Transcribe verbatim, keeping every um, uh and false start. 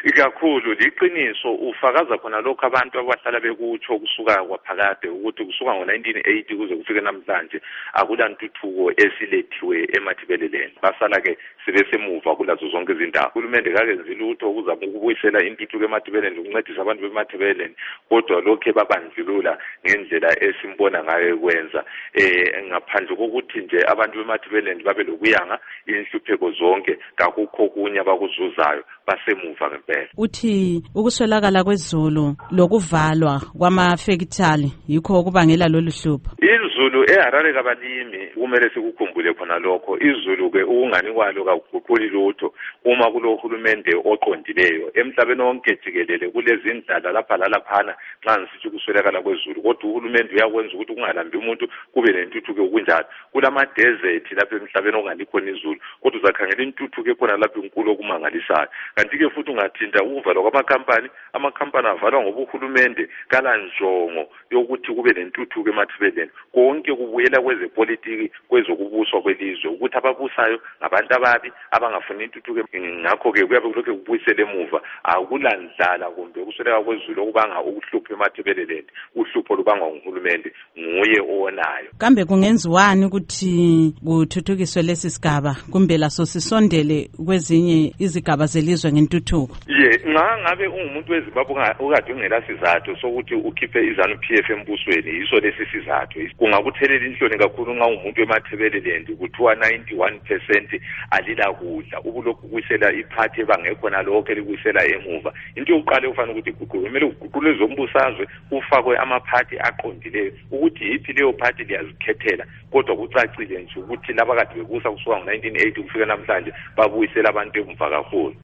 Ikakhulu liqiniso ufakaza khona lokho abantu abahlala bekutsho kusuka kwaphakade ukuthi kusuka ngo nineteen eighty kuze kufike namhlanje akulantuthuko esilethiwe emathibeleleni. Basala ke sibesemuva kulazo zonke izindawo. Uhulumende kakenzi lutho ukuzama ukubuyisela intuthuko emathibeleleni ukuncedisa abantu bemathibeleleni, kodwa lokho babandlulula ngendlela esimbona ngayo kwenza eh ngaphandle kokuthi nje abantu bemathibeleleni babe lokuyanga inhlupheko zonke kakukho kunye abakuzuzayo basemuva ngempela. Uthi ukuswelakala kwezulu lokuvalwa kwamafekithali yikho okubangela lolu hlupho. Izulu eHarare kabalimi kumele sikukhumbule khona lokho. Izulu ke ukungani kwalo kakuguquli lutho uma kulohulumende oqondileyo emhlabeni wonke jikelele kulezi indlela lapha lalaphana nxa ngisithi ukuswelakala kwezulu, kodwa uhulumende uyakwenza ukuthi kungalambi umuntu kube nentuthuko okunjalo. Kulama desert lapha emhlabeni ongalikho izulu, kodwa uzakhangela intuthuko ekhona lapha inkulu okumangalisayo. Kanti ke futhi ungathinta ukuvalwa kwamakhampani, amakhampani avalwa ngoba uhulumende kala njongo yokuthi kube nentuthuko emathibeleni. Konke kubuyela kwezepolitiki, kwezokubuswa kwelizwe ukuthi ababusayo ngabantu ababi abangafuni intuthuko. Ngakho ke kuyabe kulokho kubuyisela emuva. Akulandlala kumbe ukusweleka kwezulu okubanga ukuhlupha emathibeleni. Uhlupho lubangwa nguhulumende, nguye owonayo. Kambe kungenziwani ukuthi kuthuthukiswe lesi sigaba kumbe laso sisondele kwezinye izigaba zelizwe ngentuthuko? Ye, ngabe ungumuntu weZimbabwe ukade ungela sizathu sokuthi ukhiphe izanu P F embusweni, yiso lesi sizathu. Kungakuthelela inhloni kakhulu nxa ungumuntu wemathibeleleni kuthiwa ninety-one percent alila kudla, ubulokhu kuyisela iphathi bangekhona lokho elikuyisela emuva. Into yokuqala ufanele ukuthi kuguqulwe, kumele kuguqulwe zombusazwe kufakwe amaphathi aqondileyo ukuthi yiphi leyo phathi liyazikhethela, kodwa kucacile nje ukuthi laba kade bebusa kusuka ngo nineteen eighty kufika namhlanje babuyisela abantu emuva kakhulu.